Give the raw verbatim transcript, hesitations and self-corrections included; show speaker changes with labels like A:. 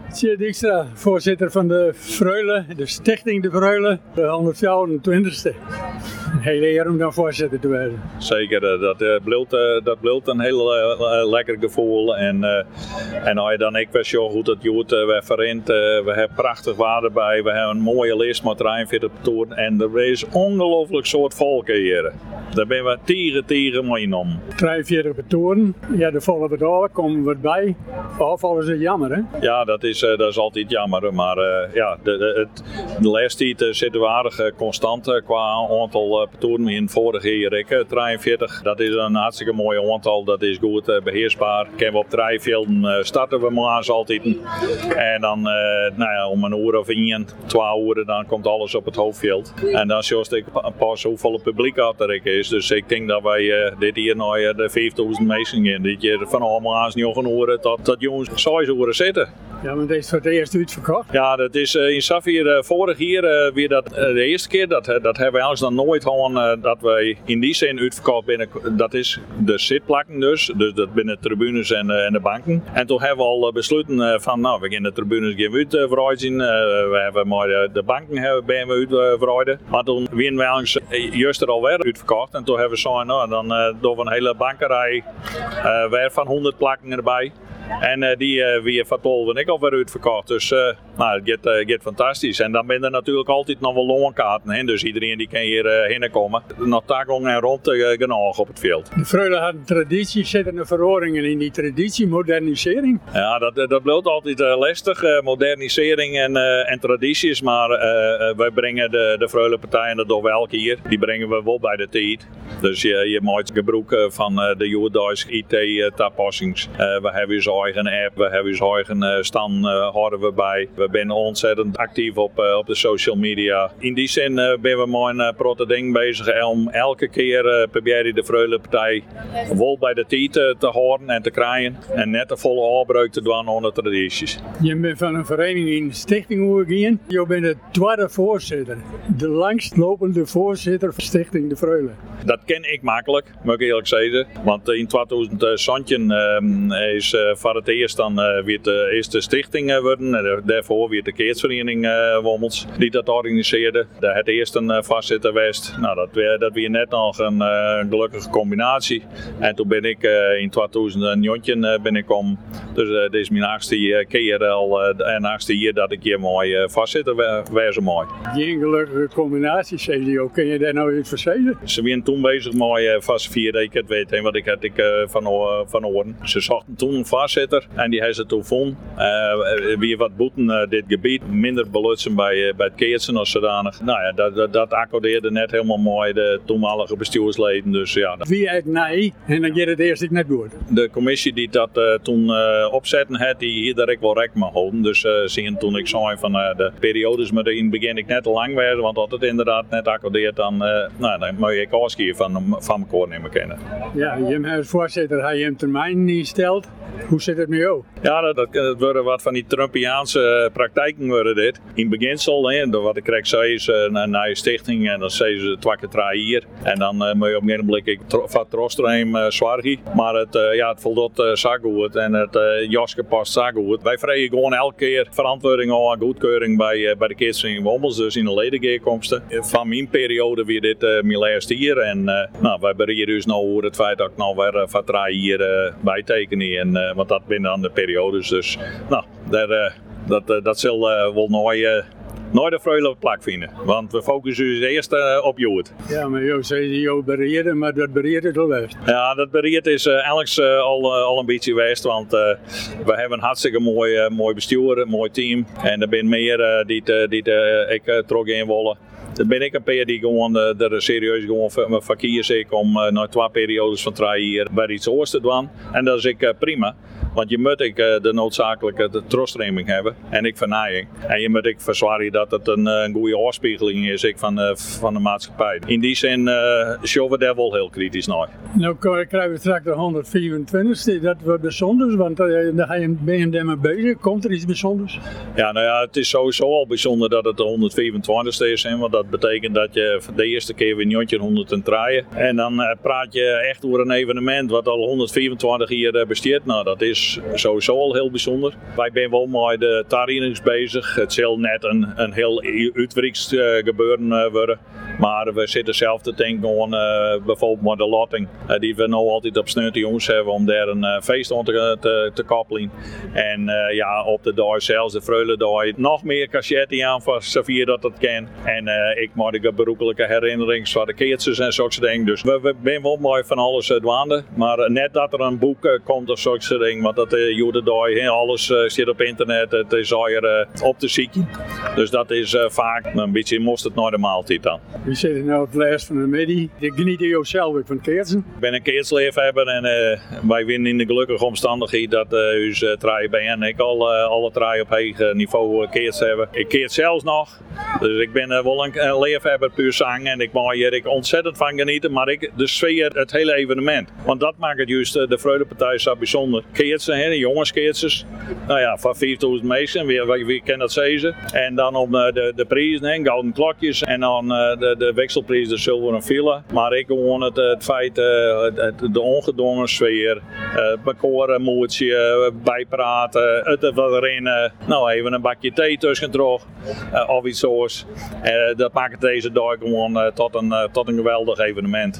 A: Tjeerd Dijkstra, voorzitter van de Freule, de Stichting de Freule, de honderdvijfentwintigste. Heel eer om dan voorzitter te worden.
B: Zeker, dat uh, blijft uh, dat blijft een heel uh, lekker gevoel. En, uh, en als je dan ik weet zo goed dat je het uh, we verrent, uh, we hebben prachtig waarde bij, we hebben een mooie lijst met drieënveertig toeren en er is ongelooflijk soort volk hier. Daar ben we tegen tegen meegenomen.
A: drieënveertig toeren, ja, de volle bedrijven komen wat bij. Afvallen is jammer, hè?
B: Ja, dat is, uh, dat is altijd jammer, maar uh, ja, de, de, het, de laatste tijd uh, zitten we aardig uh, constant uh, qua aantal uh, toeren in vorige jaar drieënveertig. Dat is een hartstikke mooi aantal, dat is goed uh, beheersbaar. Kunnen we op drie velden uh, starten we maar altijd. En dan uh, nou ja, om een uur of één, twee uur, dan komt alles op het hoofdveld. En dan zie ik pas hoeveel publiek er is. Dus ik denk dat wij uh, dit hier nog uh, de vijfduizend mensen in. Dit je van allemaal eens nog een uur tot, tot jongens zes uur zitten.
A: Ja, maar deze is voor het eerst uitverkocht.
B: Ja, dat is uh, in Safir uh, vorig jaar uh, weer dat, uh, de eerste keer. Dat, uh, dat hebben we eigenlijk nog nooit gehad uh, dat wij in die zin uitverkocht binnen. Dat is de zitplakken dus. Dus dat binnen de tribunes en, uh, en de banken. En toen hebben we al uh, besloten uh, van nou, we gaan de tribunes gaan uit uh, verrijden. Uh, we hebben maar uh, de banken hebben bij we uit uh, verrijden. Maar toen werden we eigenlijk uh, juist er alweer uitverkocht. En toen hebben we zo, nou, dan uh, doen we een hele bankerij uh, weer van honderd plakken erbij. En uh, die uh, weer van tolf en ik alweer uitverkocht. Dus uh, nou, het gaat, uh, gaat fantastisch. En dan ben er natuurlijk altijd nog wel loonkaarten. Hè? Dus iedereen die kan hier uh, heen komen. Nog takkong en rond uh, genoeg op het veld.
A: De Freule had een traditie, zitten er verhoringen in die traditie, modernisering?
B: Ja, dat, dat blijft altijd uh, lastig. Uh, modernisering en, uh, en tradities. Maar uh, uh, wij brengen de, de Freule partijen dat door elke keer. Die brengen we wel bij de tijd. Dus je, je maakt gebruik uh, van uh, de Joodse I T-toepassingen. Uh, uh, we hebben zo eigen app, we hebben ons eigen uh, stand uh, houden we bij. We zijn ontzettend actief op, uh, op de social media. In die zin uh, ben we met een uh, protte ding bezig om elke keer uh, proberen de Freule partij wel bij de tijd uh, te horen en te krijgen. En net de volle aanbreuk te doen onder tradities.
A: Je bent van een vereniging in de Stichting Oergien. Je bent de tweede voorzitter. De langstlopende voorzitter van Stichting de Freule.
B: Dat ken ik makkelijk, moet ik eerlijk zeggen. Want in tweeduizend zestien uh, is uh, voor het eerst dan uh, weer de eerste stichting uh, worden. Uh, daarvoor weer de keertsvereniging uh, Wommels die dat organiseerde. Daar het eerst een uh, voorzitter geweest. Nou, dat weer dat weer net nog een uh, gelukkige combinatie. En toen ben ik uh, in tweeduizend negen uh, ben ik om. Dus uh, dit is mijn achtste keer al uh, en achtste jaar dat ik hier mooi uh, voorzitter wees mooi.
A: Geen gelukkige combinatie, zei je ook. Kun je daar nou iets verzekeren?
B: Ze waren toen bezig met uh, vast vier dat ik het weet, hè, wat ik had ik uh, van, uh, van horen. Ze zochten toen een voorzitter en die hebben ze toen gevonden. Uh, weer wat boeten uh, dit gebied, minder belutsen bij, uh, bij het keertsen als zodanig. Nou ja, dat, dat, dat accordeerde net helemaal mooi de toenmalige bestuursleden. Dus, ja, dat...
A: Wie uit nee en dan gaat het eerst net goed.
B: De commissie die dat uh, toen uh, opzetten had, die hier direct wel rek mag houden. Dus uh, zien toen ik zei van uh, de periodes met in het begin ik net te lang werden, want als het inderdaad net accordeert, dan, uh, nou, dan moet ik afscheid van, van elkaar nemen kennen.
A: Ja, je als voorzitter heb je een termijn niet gesteld. Hoe zit het met jou?
B: Ja, dat, dat, dat worden wat van die Trumpiaanse praktijken worden dit. In beginsel, hè, wat ik krijg zei is uh, naar je stichting en dan zeggen ze twee keer drie hier. En dan uh, moet je op een blik ik van Trostreem uh, zwargie. Maar het, uh, ja, het voldoet uh, zo goed en het uh, Joske past zo goed. Wij vregen gewoon elke keer verantwoording aan goedkeuring bij, uh, bij de Keertsvereniging Wommels, dus in de ledengeerkomsten. Van mijn periode weer dit uh, mijn laatste hier. En uh, nou, wij bereiden dus nou over het feit dat ik nou weer uh, van drie hier uh, bijtekenen. En, uh, want dat binnen aan de periodes. Dus nou, daar, uh, dat, uh, dat zal uh, wel nooit, uh, nooit de Freule plak vinden. Want we focussen dus eerst uh, op Jood.
A: Ja, maar jou zei je bereiden, maar dat bereid is al geweest.
B: Ja, dat bereid is uh, eigenlijk uh, al, uh, al een beetje geweest. Want uh, we hebben een hartstikke mooi, uh, mooi bestuur, een mooi team. En er zijn meer uh, die, uh, die uh, ik uh, terug in willen. Dan ben ik een paar die gewoon uh, er serieus gewoon voor, voor kiezen om uh, na twee periodes van drie jaar bij iets oors te doen. En dat is ik uh, prima. Want je moet ik uh, de noodzakelijke de troststreming hebben en ik vernijing. En je moet ik verzwaren dat het een, een goede afspiegeling is ik van, uh, van de maatschappij. In die zin uh, showen we daar wel heel kritisch naar.
A: Nou krijgen we straks de honderdvierentwintigste. Dat wordt bijzonders, want uh, daar ben je daarmee bezig. Komt er iets bijzonders?
B: Ja, nou ja, het is sowieso al bijzonder dat het de honderdvierentwintigste is. Hè, want dat betekent dat je de eerste keer weer negentienhonderd draaien. En dan uh, praat je echt over een evenement wat al honderdvierentwintig jaar uh, bestaat. Nou, dat is is sowieso al heel bijzonder. Wij zijn wel met de tarrienings bezig. Het zal net een, een heel uitwriks uh, gebeuren uh, worden. Maar we zitten zelf te denken aan uh, bijvoorbeeld met de lotting. Uh, die we nu altijd op Sneunte Jongens hebben om daar een uh, feest aan te, te, te koppelen. En uh, ja, op de dag zelfs, de Vreulendag, nog meer cachette aan voor zover dat het kan. En uh, ik maak een beroepelijke herinnering van de keertjes en zo'n dingen. Dus we, we zijn wel mooi van alles uh, dwaande. Maar uh, net dat er een boek uh, komt of zo'n dingen. Want dat uh, Judendag, alles uh, zit op internet. Het is al uh, op te zieken. Dus dat is uh, vaak een beetje moest het naar de maaltijd dan.
A: We zitten nu op het lijst van de medie. Ik geniet je zelf ook van keertsen.
B: Ik ben een keertsliefhebber en uh, wij winnen in de gelukkige omstandigheid dat uh, ons uh, traaien bij en ik al uh, alle traaien op eigen niveau uh, keerts hebben. Ik keert zelfs nog. Dus ik ben uh, wel een, een liefhebber puur zang en ik mag hier ik ontzettend van genieten. Maar ik, de sfeer, het hele evenement. Want dat maakt het juist uh, de Vreulenpartij zo bijzonder. Keertsen, hè, de jongenskeertsers. Nou ja, van vijfduizend mensen, wie, wie, wie kan dat zeggen. En dan op uh, de, de prijzen, hè, gouden klokjes. En dan uh, de, de wekselprijs, de zilveren file. Maar ik gewoon het, het feit, uh, het, de ongedwongen sfeer. Uh, bekoren, moedje, uh, bijpraten, het wat rennen. Nou, even een bakje thee tussen terug. Uh, of iets zoals. Uh, dat maakt deze dag gewoon uh, tot, een, uh, tot een geweldig evenement.